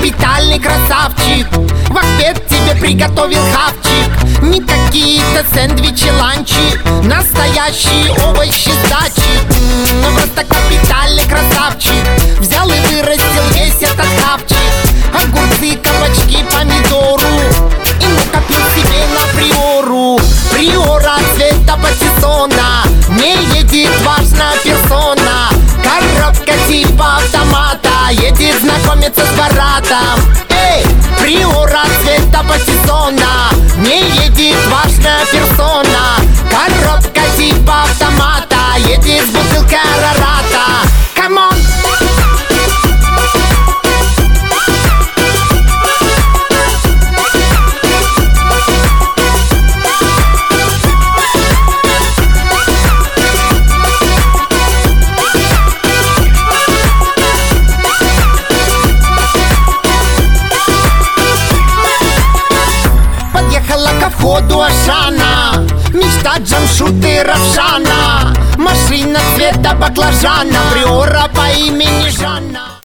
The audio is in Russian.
капитальный красавчик. В ответ тебе приготовил хавчик. Не какие-то сэндвичи, ланчи, настоящие овощи с дачи. Просто капитальный красавчик. Взял и вырастил весь этот хавчик. Огурцы, кабачки, помидору. И накопил себе на приору. Приора цвета патиссона. Не едет важная персона. Коробка типа автомата. Едет знакомиться с Баратом. Эй, приора цвета патиссона. Не едет важная персона. Коробка типа автомата. Едет с бутылкой Арарата. Камон! Ко входу Ашана, мечта Джамшута и Равшана. Машина цвета баклажана, приора по имени Жанна.